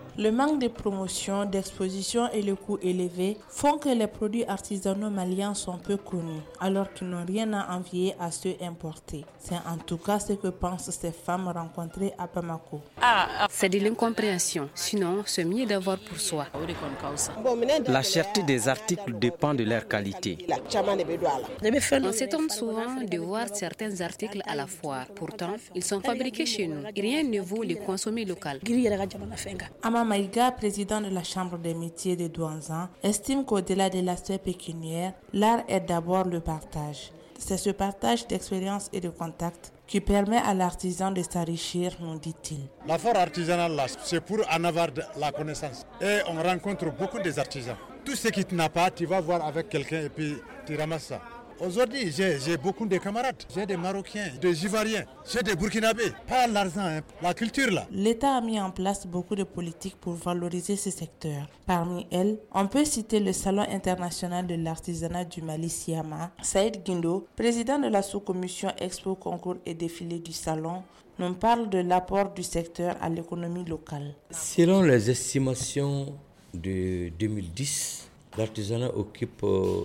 Le manque de promotion, d'exposition et le coût élevé font que les produits artisanaux maliens sont peu connus, alors qu'ils n'ont rien à envier à ceux importés. C'est en tout cas ce que pensent ces femmes rencontrées à Bamako. C'est de l'incompréhension, sinon c'est mieux d'avoir pour soi. La cherté des articles dépend de leur qualité. On s'étonne souvent de voir certains articles à la foire. Pourtant, ils sont fabriqués chez nous. Rien ne vaut les consommer local. Ama Maïga, président de la Chambre des métiers de Douanzan, estime qu'au-delà de l'aspect pécuniaire, l'art est d'abord le partage. C'est ce partage d'expériences et de contacts qui permet à l'artisan de s'enrichir, nous dit-il. La foire artisanale, là, c'est pour en avoir de la connaissance. Et on rencontre beaucoup des artisans. Tout ce qui n'a pas, tu vas voir avec quelqu'un et puis tu ramasses ça. Aujourd'hui, j'ai beaucoup de camarades. J'ai des Marocains, des Ivoiriens, j'ai des Burkinabés. Pas l'argent, la culture là. L'État a mis en place beaucoup de politiques pour valoriser ce secteur. Parmi elles, on peut citer le Salon international de l'artisanat du Mali Siama. Saïd Guindo, président de la sous-commission Expo, Concours et Défilé du Salon, nous parle de l'apport du secteur à l'économie locale. Selon les estimations de 2010, l'artisanat occupe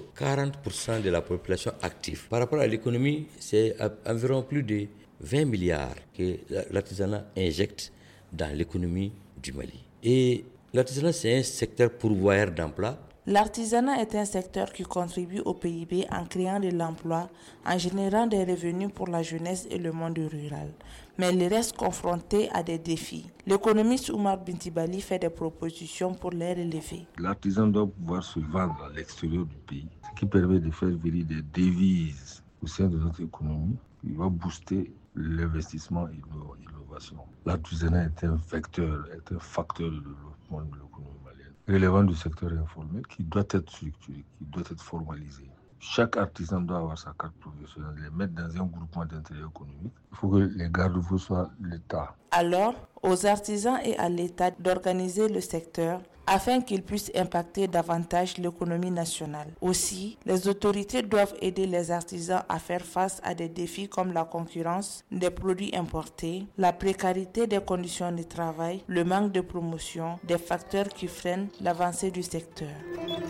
40% de la population active. Par rapport à l'économie, c'est environ plus de 20 milliards que l'artisanat injecte dans l'économie du Mali. Et l'artisanat, c'est un secteur pourvoyeur d'emplois. L'artisanat est un secteur qui contribue au PIB en créant de l'emploi, en générant des revenus pour la jeunesse et le monde rural. Mais il reste confronté à des défis. L'économiste Oumar Bintibali fait des propositions pour les relever. L'artisan doit pouvoir se vendre à l'extérieur du pays, ce qui permet de faire venir des devises au sein de notre économie. Il va booster l'investissement et l'innovation. L'artisanat est un vecteur, est un facteur de développement de l'économie malienne, relevant du secteur informel qui doit être structuré, qui doit être formalisé. Chaque artisan doit avoir sa carte professionnelle, les mettre dans un groupement d'intérêt économique. Il faut que les garde-fous soient l'État. Alors, aux artisans et à l'État d'organiser le secteur afin qu'il puisse impacter davantage l'économie nationale. Aussi, les autorités doivent aider les artisans à faire face à des défis comme la concurrence des produits importés, la précarité des conditions de travail, le manque de promotion, des facteurs qui freinent l'avancée du secteur.